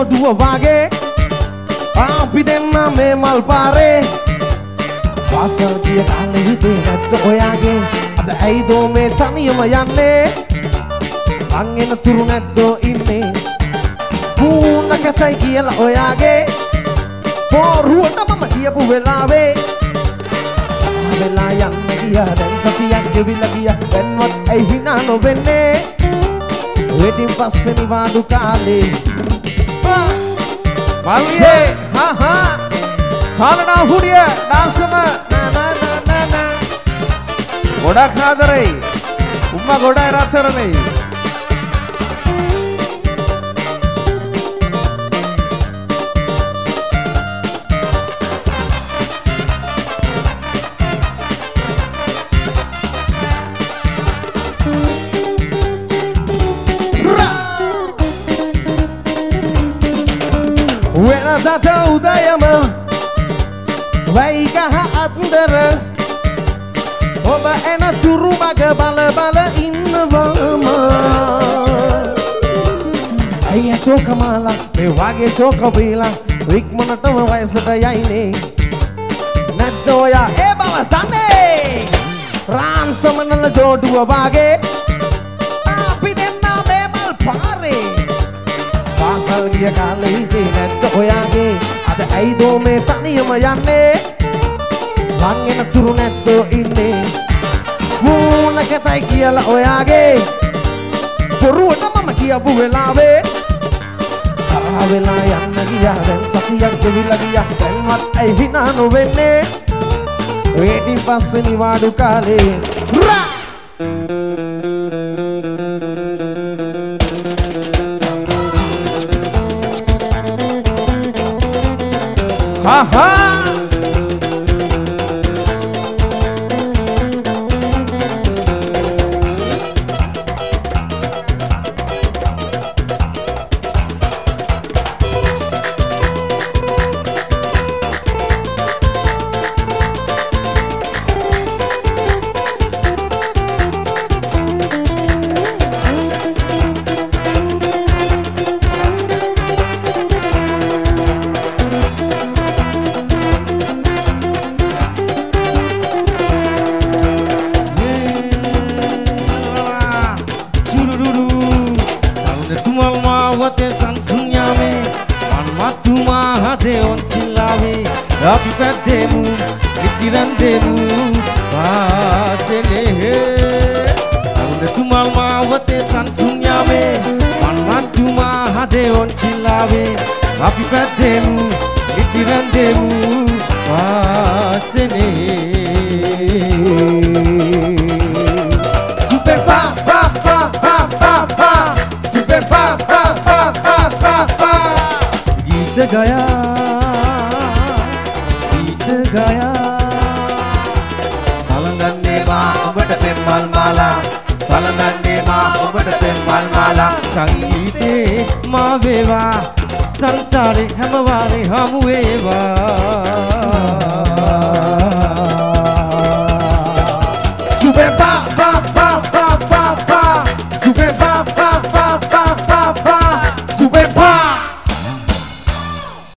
ජෝඩුව වගේ අපි දෙන්න මේ මල් පාරේ පාසල් ගිය කාලේ හිතේ නැද්ද ඔයාගේ අද ඇයිදෝ මේ තනියම යන්නේ මං එන තුරු නැද්දෝ ඉන්නේ මූණ කැතයි කියලා ඔයාගේ පොරුවට මම කියපු වෙලාවේ වෙලා යන්න ගියා දැන් සතියක් ගෙවිලා ගියා දැන්වත් ඇයි හිනා නොවෙන්නේ වෙඩින් පස්සේ නිවාඩු කාලේ මල්ලියේ හා කාලනා හුඩිය ඩාන්ස්ම නා ගොඩක් ආදරේ උම්මා ගොඩයි රත්තරනේ වෙනදට උදයම වයිගහ අත්දර ඔබ එන තුරු මග බල බල ඉන්නවම අයිය ශෝකමාලා මේ වගේ ශෝක වේලා ඉක්මනටම වයසට යයිනේ නැද්ද ඔයා ඒ බව දන්නේ රාන්සමනල ජෝඩුව වගේ අපි දෙන්න මේ මල් පාරේ පාසල් ගිය කාලේ හිතේ නැද්ද ඔයාගේ අද ඇයිදෝ මේ තනියම යන්නේ මං එන තුරු නැද්දෝ ඉන්නේ මූණ කැතයි කියලා ඔයාගේ පොරුවට මම කියපු වෙලාවේ තරහ වෙලා යන්න ගියා දැන් සතියක් ගෙවිලා ගියා දැන්වත් ඇයි හිනා නොවෙන්නේ වෙඩි පස්සේ නිවාඩු කාලේ රා Aha! Happy birthday mu, itirande mu, pasene he. Aune tumal ma wate sansunya me, manman tuma hade on chilave. Happy birthday mu, itirande mu, pasene he. Super pa pa pa pa pa pa, super pa pa pa pa pa pa. Geet gaya. Gaya Palanganne ma obata pemmal mala Palanganne ma obata pemmal mala Sangeete ma veva sansare hamaware hamu veva Super pa